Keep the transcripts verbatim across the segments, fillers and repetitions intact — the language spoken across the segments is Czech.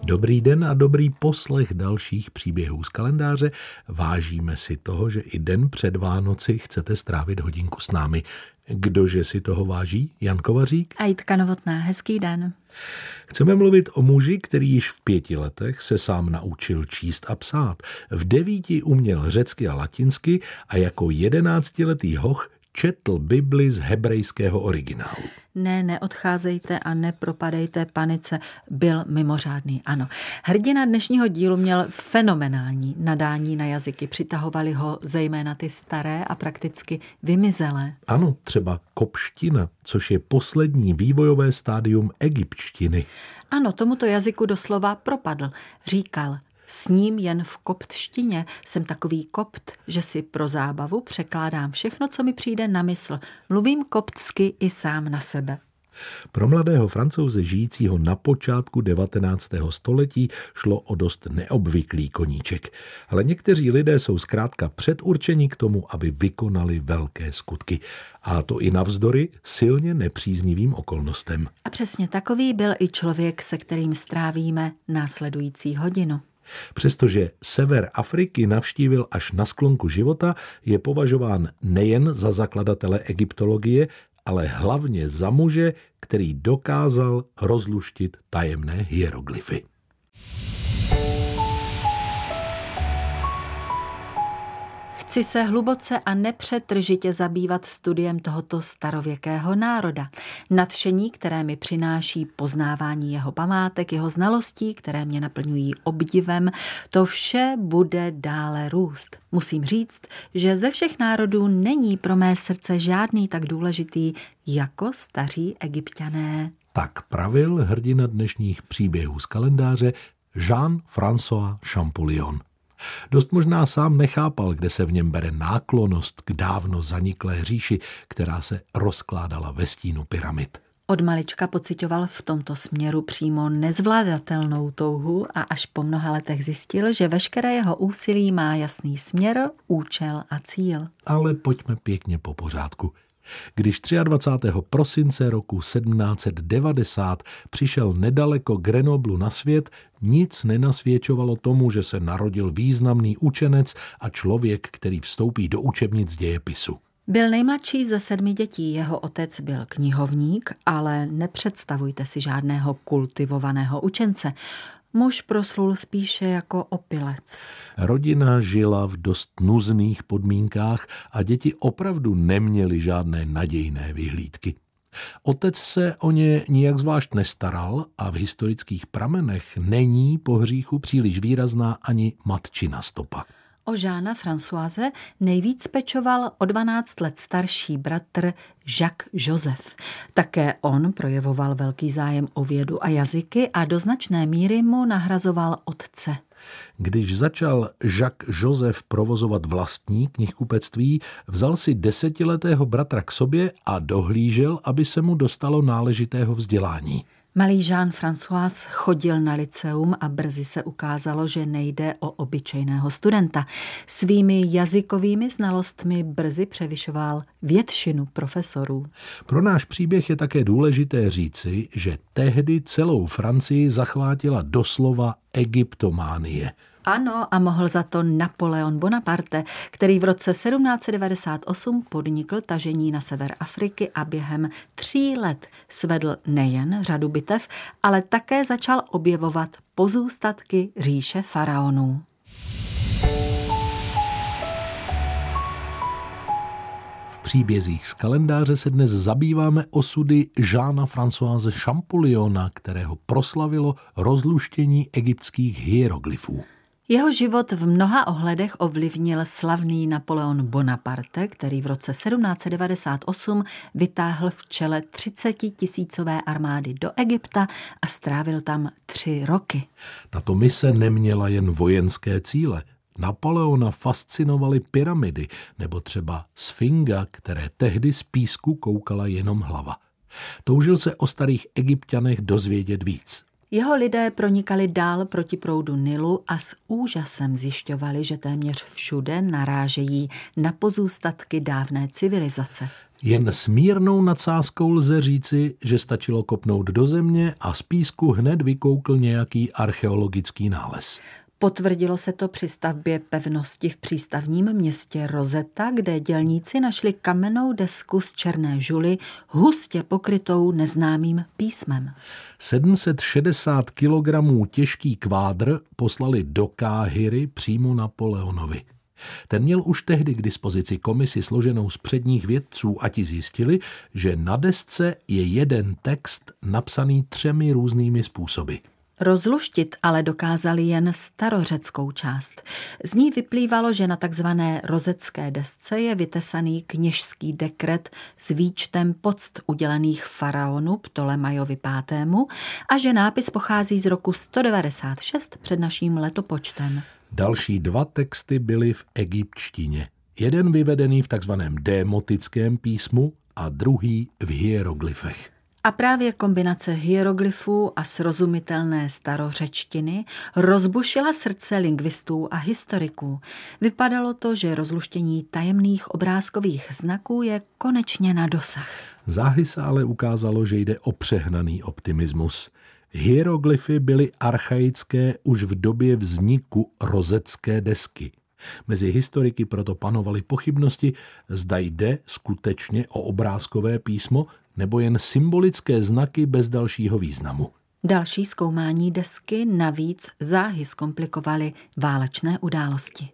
Dobrý den a dobrý poslech dalších příběhů z kalendáře. Vážíme si toho, že i den před Vánoci chcete strávit hodinku s námi. Kdože si toho váží? Jan Kovařík a Jitka Novotná. Hezký den. Chceme mluvit o muži, který již v pěti letech se sám naučil číst a psát. V devíti uměl řecky a latinsky a jako jedenáctiletý hoch četl Bibli z hebrejského originálu. Ne, neodcházejte a nepropadejte panice, byl mimořádný, ano. Hrdina dnešního dílu měl fenomenální nadání na jazyky, přitahovaly ho zejména ty staré a prakticky vymizelé. Ano, třeba kopština, což je poslední vývojové stádium egyptštiny. Ano, tomuto jazyku doslova propadl, říkal: S ním jen v koptštině jsem takový kopt, že si pro zábavu překládám všechno, co mi přijde na mysl. Mluvím koptsky i sám na sebe. Pro mladého Francouze žijícího na počátku devatenáctého století šlo o dost neobvyklý koníček. Ale někteří lidé jsou zkrátka předurčeni k tomu, aby vykonali velké skutky. A to i navzdory silně nepříznivým okolnostem. A přesně takový byl i člověk, se kterým strávíme následující hodinu. Přestože sever Afriky navštívil až na sklonku života, je považován nejen za zakladatele egyptologie, ale hlavně za muže, který dokázal rozluštit tajemné hieroglyfy. Chci se hluboce a nepřetržitě zabývat studiem tohoto starověkého národa. Nadšení, které mi přináší poznávání jeho památek, jeho znalostí, které mě naplňují obdivem, to vše bude dále růst. Musím říct, že ze všech národů není pro mé srdce žádný tak důležitý jako staří Egypťané. Tak pravil hrdina dnešních příběhů z kalendáře Jean-François Champollion. Dost možná sám nechápal, kde se v něm bere náklonnost k dávno zaniklé říši, která se rozkládala ve stínu pyramid. Od malička pociťoval v tomto směru přímo nezvládatelnou touhu a až po mnoha letech zjistil, že veškeré jeho úsilí má jasný směr, účel a cíl. Ale pojďme pěkně po pořádku. Když dvacátého třetího prosince roku sedmnáct set devadesát přišel nedaleko Grenoblu na svět, nic nenasvědčovalo tomu, že se narodil významný učenec a člověk, který vstoupí do učebnic dějepisu. Byl nejmladší ze sedmi dětí, jeho otec byl knihovník, ale nepředstavujte si žádného kultivovaného učence. Muž proslul spíše jako opilec. Rodina žila v dost nuzných podmínkách a děti opravdu neměly žádné nadějné vyhlídky. Otec se o ně nijak zvlášť nestaral a v historických pramenech není po hříchu příliš výrazná ani matčina stopa. O Jeana Françoise nejvíc pečoval o dvanáct let starší bratr Jacques Joseph. Také on projevoval velký zájem o vědu a jazyky a do značné míry mu nahrazoval otce. Když začal Jacques Joseph provozovat vlastní knihkupectví, vzal si desetiletého bratra k sobě a dohlížel, aby se mu dostalo náležitého vzdělání. Malý Jean-François chodil na lyceum a brzy se ukázalo, že nejde o obyčejného studenta. Svými jazykovými znalostmi brzy převyšoval většinu profesorů. Pro náš příběh je také důležité říci, že tehdy celou Francii zachvátila doslova egyptománie. Ano, a mohl za to Napoleon Bonaparte, který v roce sedmnáct set devadesát osm podnikl tažení na sever Afriky a během tří let svedl nejen řadu bitev, ale také začal objevovat pozůstatky říše faraonů. V příbězích z kalendáře se dnes zabýváme osudy Jeana Françoise Champolliona, kterého proslavilo rozluštění egyptských hieroglyfů. Jeho život v mnoha ohledech ovlivnil slavný Napoleon Bonaparte, který v roce sedmnáct set devadesát osm vytáhl v čele třicetitisícové armády do Egypta a strávil tam tři roky. Tato mise neměla jen vojenské cíle. Napoleona fascinovaly pyramidy nebo třeba Sfinga, které tehdy z písku koukala jenom hlava. Toužil se o starých Egypťanech dozvědět víc. Jeho lidé pronikali dál proti proudu Nilu a s úžasem zjišťovali, že téměř všude narážejí na pozůstatky dávné civilizace. Jen s mírnou nadsázkou lze říci, že stačilo kopnout do země a z písku hned vykoukl nějaký archeologický nález. Potvrdilo se to při stavbě pevnosti v přístavním městě Rosetta, kde dělníci našli kamennou desku z černé žuly, hustě pokrytou neznámým písmem. sedm set šedesát kilogramů těžký kvádr poslali do Káhiry přímo Napoleonovi. Ten měl už tehdy k dispozici komisi složenou z předních vědců a ti zjistili, že na desce je jeden text napsaný třemi různými způsoby. Rozluštit ale dokázali jen starořeckou část. Z ní vyplývalo, že na takzvané rozecké desce je vytesaný kněžský dekret s výčtem poct udělených faraonu Ptolemajovi pátému a že nápis pochází z roku sto devadesát šest před naším letopočtem. Další dva texty byly v egyptštině. Jeden vyvedený v takzvaném démotickém písmu a druhý v hieroglyfech. A právě kombinace hieroglyfů a srozumitelné starořečtiny rozbušila srdce lingvistů a historiků. Vypadalo to, že rozluštění tajemných obrázkových znaků je konečně na dosah. Záhy se ale ukázalo, že jde o přehnaný optimismus. Hieroglyfy byly archaické už v době vzniku rozecké desky. Mezi historiky proto panovaly pochybnosti, zda jde skutečně o obrázkové písmo nebo jen symbolické znaky bez dalšího významu. Další zkoumání desky navíc záhy zkomplikovaly válečné události.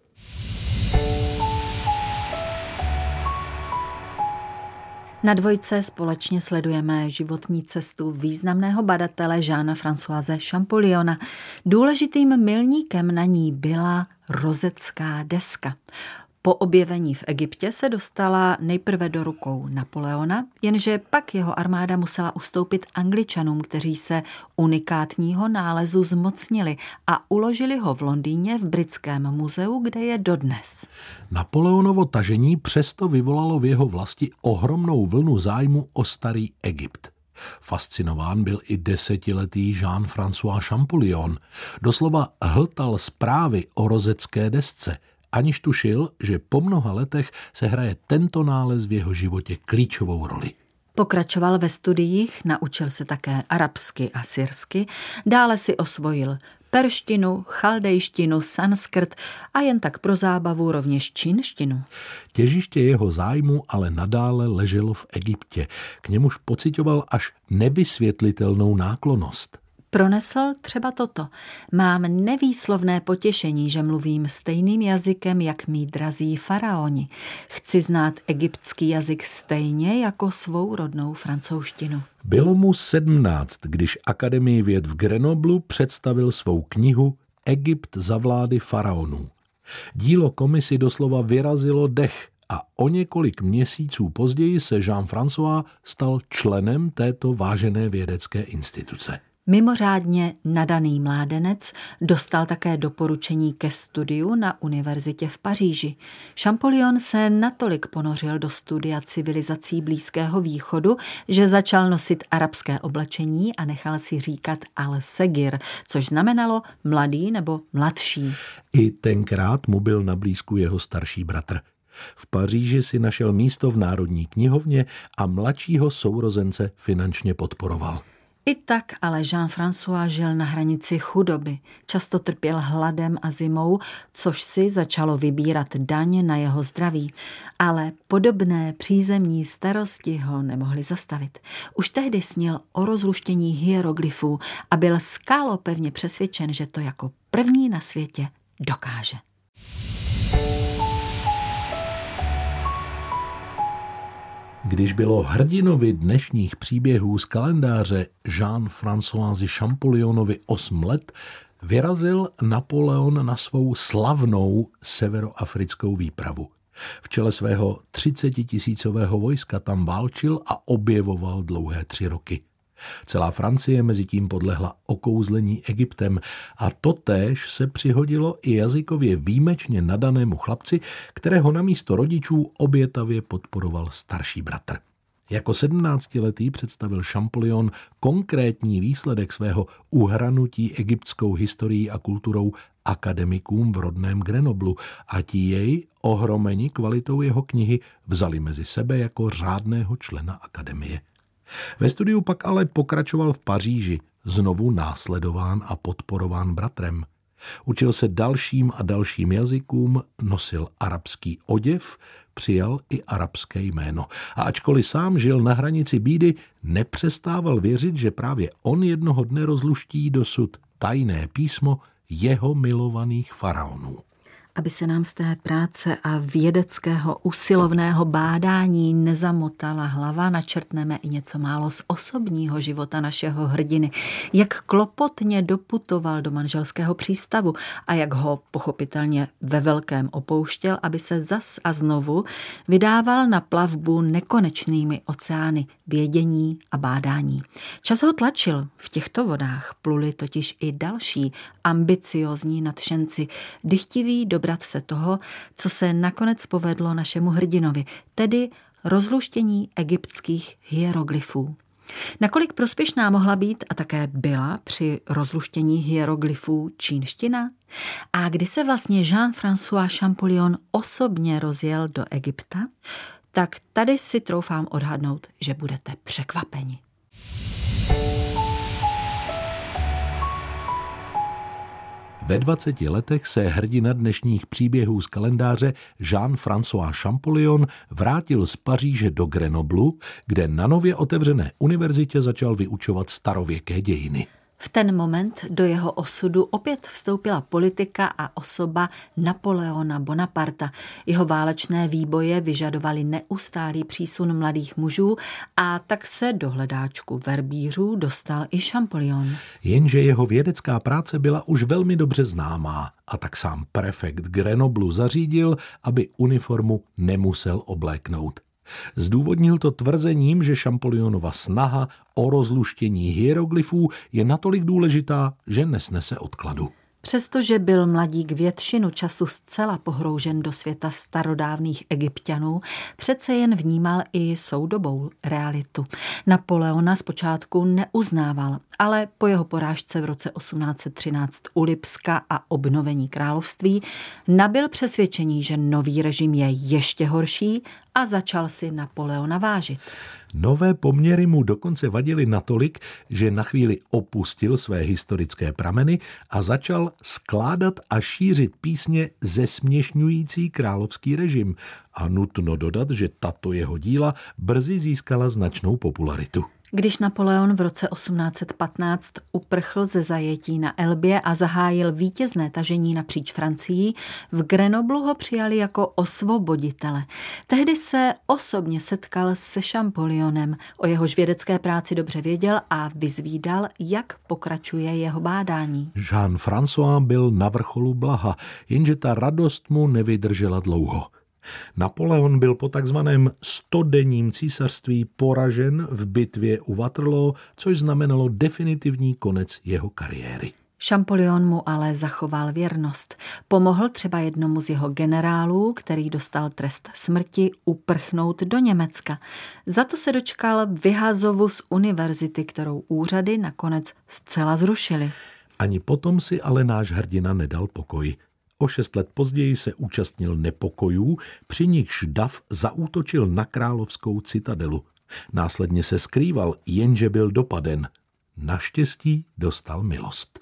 Na dvojce společně sledujeme životní cestu významného badatele Jeana Françoise Champolliona. Důležitým milníkem na ní byla rozecká deska. Po objevení v Egyptě se dostala nejprve do rukou Napoleona, jenže pak jeho armáda musela ustoupit Angličanům, kteří se unikátního nálezu zmocnili a uložili ho v Londýně v Britském muzeu, kde je dodnes. Napoleonovo tažení přesto vyvolalo v jeho vlasti ohromnou vlnu zájmu o starý Egypt. Fascinován byl i desetiletý Jean-François Champollion. Doslova hltal zprávy o rozecké desce, aniž tušil, že po mnoha letech se hraje tento nález v jeho životě klíčovou roli. Pokračoval ve studiích, naučil se také arabsky a syrsky, dále si osvojil perštinu, chaldejštinu, sanskrt a jen tak pro zábavu rovněž čínštinu. Těžiště jeho zájmu ale nadále leželo v Egyptě, k němuž pociťoval až nevysvětlitelnou náklonnost. Pronesl třeba toto. Mám nevýslovné potěšení, že mluvím stejným jazykem, jak mí drazí faraoni. Chci znát egyptský jazyk stejně jako svou rodnou francouzštinu. Bylo mu sedmnáct, když Akademii věd v Grenoblu představil svou knihu Egypt za vlády faraonů. Dílo komisi doslova vyrazilo dech a o několik měsíců později se Jean-François stal členem této vážené vědecké instituce. Mimořádně nadaný mládenec dostal také doporučení ke studiu na univerzitě v Paříži. Champollion se natolik ponořil do studia civilizací Blízkého východu, že začal nosit arabské oblečení a nechal si říkat al-Segir, což znamenalo mladý nebo mladší. I tenkrát mu byl na blízku jeho starší bratr. V Paříži si našel místo v Národní knihovně a mladšího sourozence finančně podporoval. I tak ale Jean-François žil na hranici chudoby. Často trpěl hladem a zimou, což si začalo vybírat daň na jeho zdraví. Ale podobné přízemní starosti ho nemohly zastavit. Už tehdy snil o rozluštění hieroglyfů a byl skálopevně přesvědčen, že to jako první na světě dokáže. Když bylo hrdinovi dnešních příběhů z kalendáře Jean-Françoisi Champollionovi osm let, vyrazil Napoleon na svou slavnou severoafrickou výpravu. V čele svého třicetitisícového vojska tam válčil a objevoval dlouhé tři roky. Celá Francie mezitím podlehla okouzlení Egyptem a totéž se přihodilo i jazykově výjimečně nadanému chlapci, kterého namísto rodičů obětavě podporoval starší bratr. Jako sedmnáctiletý představil Champollion konkrétní výsledek svého uhranutí egyptskou historií a kulturou akademikům v rodném Grenoblu a ti jej, ohromeni kvalitou jeho knihy, vzali mezi sebe jako řádného člena akademie. Ve studiu pak ale pokračoval v Paříži, znovu následován a podporován bratrem. Učil se dalším a dalším jazykům, nosil arabský oděv, přijal i arabské jméno. A ačkoliv sám žil na hranici bídy, nepřestával věřit, že právě on jednoho dne rozluští dosud tajné písmo jeho milovaných faraonů. Aby se nám z té práce a vědeckého usilovného bádání nezamotala hlava, načrtneme i něco málo z osobního života našeho hrdiny. Jak klopotně doputoval do manželského přístavu a jak ho pochopitelně ve velkém opouštěl, aby se zas a znovu vydával na plavbu nekonečnými oceány vědění a bádání. Čas ho tlačil, v těchto vodách pluli totiž i další ambiciózní nadšenci, dychtiví dobrat se toho, co se nakonec povedlo našemu hrdinovi, tedy rozluštění egyptských hieroglyfů. Nakolik prospěšná mohla být a také byla při rozluštění hieroglyfů čínština? A kdy se vlastně Jean-François Champollion osobně rozjel do Egypta? Tak tady si troufám odhadnout, že budete překvapeni. Ve dvaceti letech se hrdina dnešních příběhů z kalendáře Jean-François Champollion vrátil z Paříže do Grenoblu, kde na nově otevřené univerzitě začal vyučovat starověké dějiny. V ten moment do jeho osudu opět vstoupila politika a osoba Napoleona Bonaparta. Jeho válečné výboje vyžadovaly neustálý přísun mladých mužů a tak se do hledáčku verbířů dostal i Champollion. Jenže jeho vědecká práce byla už velmi dobře známá a tak sám prefekt Grenoblu zařídil, aby uniformu nemusel obléknout. Zdůvodnil to tvrzením, že Champollionova snaha o rozluštění hieroglyfů je natolik důležitá, že nesnese odkladu. Přestože byl mladík většinu času zcela pohroužen do světa starodávných Egypťanů, přece jen vnímal i soudobou realitu. Napoleona zpočátku neuznával, ale po jeho porážce v roce osmnáct set třináct u Lipska a obnovení království nabyl přesvědčení, že nový režim je ještě horší a začal si Napoleona vážit. Nové poměry mu dokonce vadily natolik, že na chvíli opustil své historické prameny a začal skládat a šířit písně zesměšňující královský režim. A nutno dodat, že tato jeho díla brzy získala značnou popularitu. Když Napoleon v roce osmnáct set patnáct uprchl ze zajetí na Elbě a zahájil vítězné tažení napříč Francií, v Grenoblu ho přijali jako osvoboditele. Tehdy se osobně setkal se Champollionem, o jehož vědecké práci dobře věděl a vyzvídal, jak pokračuje jeho bádání. Jean-François byl na vrcholu blaha, jenže ta radost mu nevydržela dlouho. Napoleon byl po takzvaném stodenním císařství poražen v bitvě u Waterloo, což znamenalo definitivní konec jeho kariéry. Champollion mu ale zachoval věrnost. Pomohl třeba jednomu z jeho generálů, který dostal trest smrti, uprchnout do Německa. Za to se dočkal vyhazovu z univerzity, kterou úřady nakonec zcela zrušily. Ani potom si ale náš hrdina nedal pokoj. O šest let později se účastnil nepokojů, při nichž dav zaútočil na královskou citadelu. Následně se skrýval, jenže byl dopaden. Naštěstí dostal milost.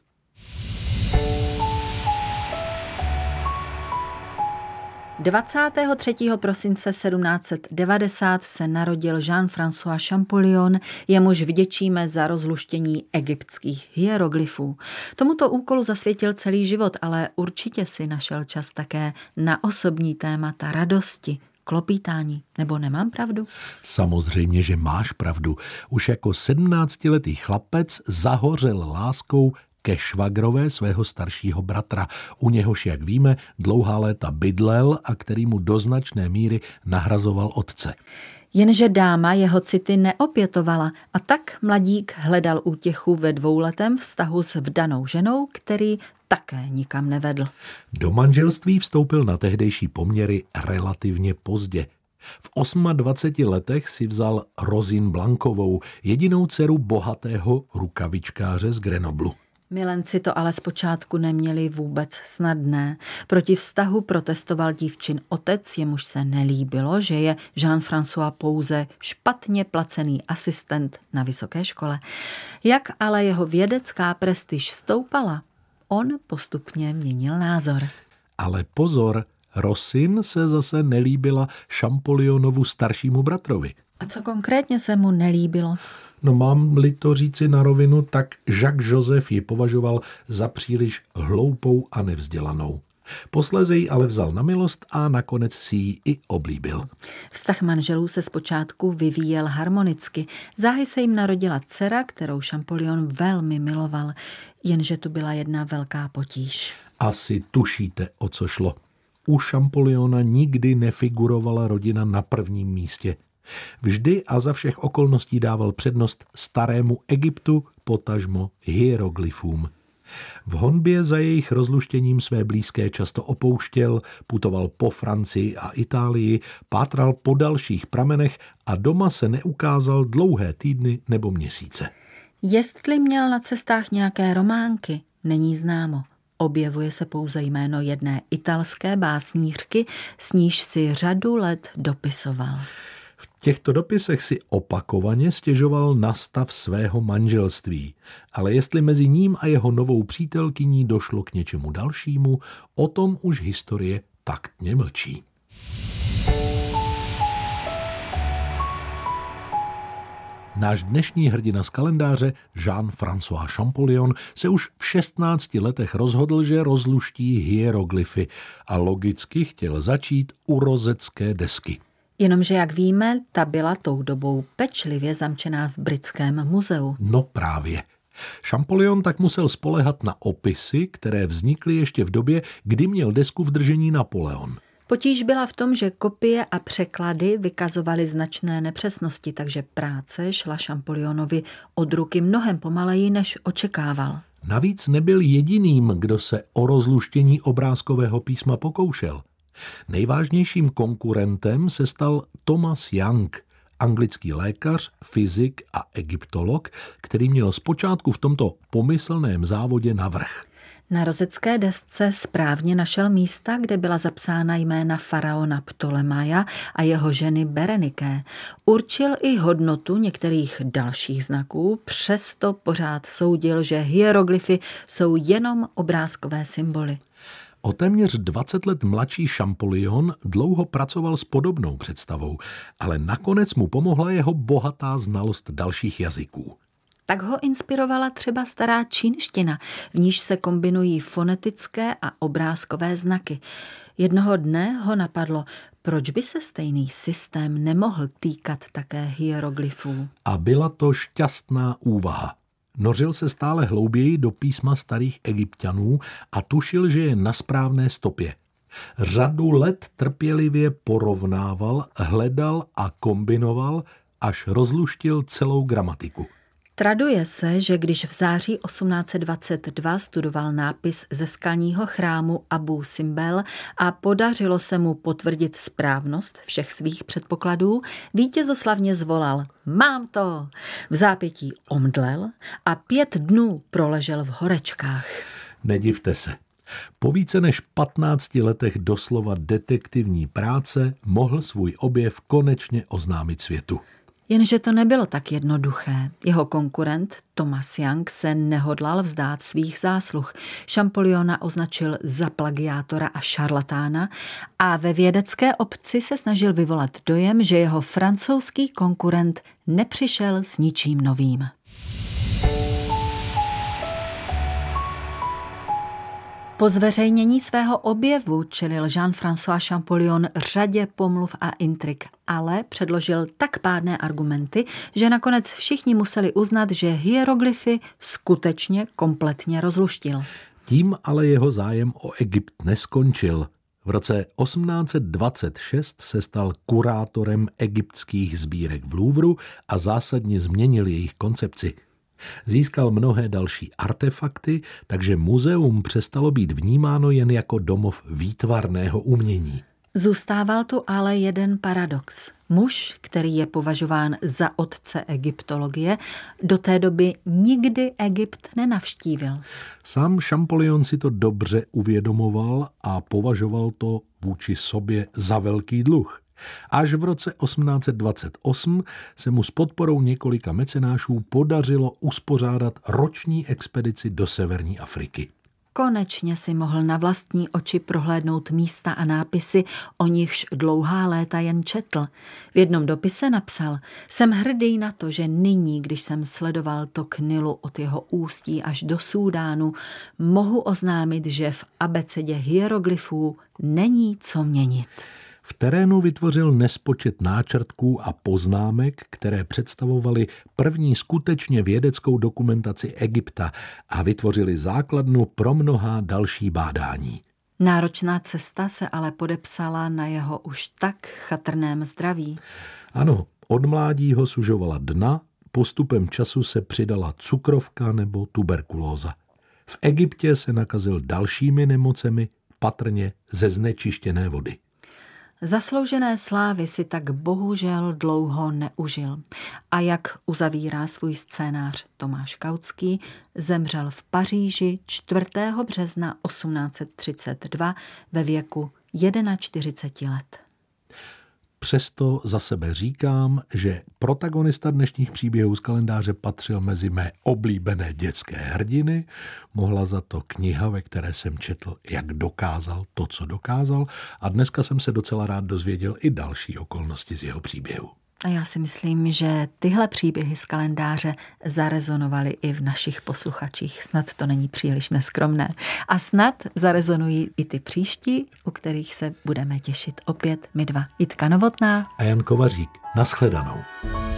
dvacátého třetího prosince sedmnáct set devadesát se narodil Jean-François Champollion, jemuž vděčíme za rozluštění egyptských hieroglyfů. Tomuto úkolu zasvětil celý život, ale určitě si našel čas také na osobní témata radosti, klopítání. Nebo nemám pravdu? Samozřejmě, že máš pravdu. Už jako sedmnáctiletý chlapec zahořel láskou ke švagrové svého staršího bratra, u něhož, jak víme, dlouhá léta bydlel a který mu do značné míry nahrazoval otce. Jenže dáma jeho city neopětovala a tak mladík hledal útěchu ve dvouletém vztahu s vdanou ženou, který také nikam nevedl. Do manželství vstoupil na tehdejší poměry relativně pozdě. V dvaceti osmi letech si vzal Rosine Blankovou, jedinou dceru bohatého rukavičkáře z Grenoblu. Milenci to ale zpočátku neměli vůbec snadné. Proti vztahu protestoval dívčin otec, jemuž se nelíbilo, že je Jean-François pouze špatně placený asistent na vysoké škole. Jak ale jeho vědecká prestiž stoupala, on postupně měnil názor. Ale pozor, Rosine se zase nelíbila Champollionovu staršímu bratrovi. A co konkrétně se mu nelíbilo? No mám-li to říci na rovinu, tak Jacques-Joseph ji považoval za příliš hloupou a nevzdělanou. Posléze ji ale vzal na milost a nakonec si ji i oblíbil. Vztah manželů se zpočátku vyvíjel harmonicky. Záhy se jim narodila dcera, kterou Champollion velmi miloval, jenže tu byla jedna velká potíž. Asi tušíte, o co šlo. U Champolliona nikdy nefigurovala rodina na prvním místě. Vždy a za všech okolností dával přednost starému Egyptu, potažmo hieroglyfům. V honbě za jejich rozluštěním své blízké často opouštěl, putoval po Francii a Itálii, pátral po dalších pramenech a doma se neukázal dlouhé týdny nebo měsíce. Jestli měl na cestách nějaké románky, není známo. Objevuje se pouze jméno jedné italské básnířky, s níž si řadu let dopisoval. V těchto dopisech si opakovaně stěžoval na stav svého manželství, ale jestli mezi ním a jeho novou přítelkyní došlo k něčemu dalšímu, o tom už historie taktně mlčí. Náš dnešní hrdina z kalendáře, Jean-François Champollion, se už v šestnácti letech rozhodl, že rozluští hieroglyfy a logicky chtěl začít u rozecké desky. Jenomže, jak víme, ta byla tou dobou pečlivě zamčená v Britském muzeu. No právě. Champollion tak musel spoléhat na opisy, které vznikly ještě v době, kdy měl desku v držení Napoleon. Potíž byla v tom, že kopie a překlady vykazovaly značné nepřesnosti, takže práce šla Champollionovi od ruky mnohem pomaleji, než očekával. Navíc nebyl jediným, kdo se o rozluštění obrázkového písma pokoušel. Nejvážnějším konkurentem se stal Thomas Young, anglický lékař, fyzik a egyptolog, který měl zpočátku v tomto pomyslném závodě navrch. Na rozecké desce správně našel místa, kde byla zapsána jména faraona Ptolemaia a jeho ženy Bereniké. Určil i hodnotu některých dalších znaků, přesto pořád soudil, že hieroglyfy jsou jenom obrázkové symboly. O téměř dvacet let mladší Champollion dlouho pracoval s podobnou představou, ale nakonec mu pomohla jeho bohatá znalost dalších jazyků. Tak ho inspirovala třeba stará čínština, v níž se kombinují fonetické a obrázkové znaky. Jednoho dne ho napadlo, proč by se stejný systém nemohl týkat také hieroglyfů. A byla to šťastná úvaha. Nořil se stále hlouběji do písma starých Egypťanů a tušil, že je na správné stopě. Řadu let trpělivě porovnával, hledal a kombinoval, až rozluštil celou gramatiku. Traduje se, že když v září osmnáct set dvacet dva studoval nápis ze skalního chrámu Abu Simbel a podařilo se mu potvrdit správnost všech svých předpokladů, vítězoslavně zvolal: Mám to! V zápětí omdlel a pět dnů proležel v horečkách. Nedivte se. Po více než patnácti letech doslova detektivní práce mohl svůj objev konečně oznámit světu. Jenže to nebylo tak jednoduché. Jeho konkurent Thomas Young se nehodlal vzdát svých zásluh. Champollionna označil za plagiátora a šarlatána a ve vědecké obci se snažil vyvolat dojem, že jeho francouzský konkurent nepřišel s ničím novým. Po zveřejnění svého objevu čelil Jean-François Champollion řadě pomluv a intrik, ale předložil tak pádné argumenty, že nakonec všichni museli uznat, že hieroglyfy skutečně kompletně rozluštil. Tím ale jeho zájem o Egypt neskončil. V roce osmnáct set dvacet šest se stal kurátorem egyptských sbírek v Louvru a zásadně změnil jejich koncepci. Získal mnohé další artefakty, takže muzeum přestalo být vnímáno jen jako domov výtvarného umění. Zůstával tu ale jeden paradox. Muž, který je považován za otce egyptologie, do té doby nikdy Egypt nenavštívil. Sám Champollion si to dobře uvědomoval a považoval to vůči sobě za velký dluh. Až v roce osmnáct set dvacet osm se mu s podporou několika mecenášů podařilo uspořádat roční expedici do severní Afriky. Konečně si mohl na vlastní oči prohlédnout místa a nápisy, o nichž dlouhá léta jen četl. V jednom dopise napsal: jsem hrdý na to, že nyní, když jsem sledoval tok Nilu od jeho ústí až do Súdánu, mohu oznámit, že v abecedě hieroglyfů není co měnit. V terénu vytvořil nespočet náčrtků a poznámek, které představovaly první skutečně vědeckou dokumentaci Egypta a vytvořili základnu pro mnohá další bádání. Náročná cesta se ale podepsala na jeho už tak chatrném zdraví. Ano, od mládí ho sužovala dna, postupem času se přidala cukrovka nebo tuberkulóza. V Egyptě se nakazil dalšími nemocemi, patrně ze znečištěné vody. Zasloužené slávy si tak bohužel dlouho neužil. A jak uzavírá svůj scénář Tomáš Kautský, zemřel v Paříži čtvrtého března osmnáct set třicet dva ve věku čtyřiceti jedna let. Přesto za sebe říkám, že protagonista dnešních příběhů z kalendáře patřil mezi mé oblíbené dětské hrdiny. Mohla za to kniha, ve které jsem četl, jak dokázal to, co dokázal, a dneska jsem se docela rád dozvěděl i další okolnosti z jeho příběhu. A já si myslím, že tyhle příběhy z kalendáře zarezonovaly i v našich posluchačích. Snad to není příliš neskromné. A snad zarezonují i ty příští, u kterých se budeme těšit opět my dva. Jitka Novotná a Jan Kovařík. Naschledanou.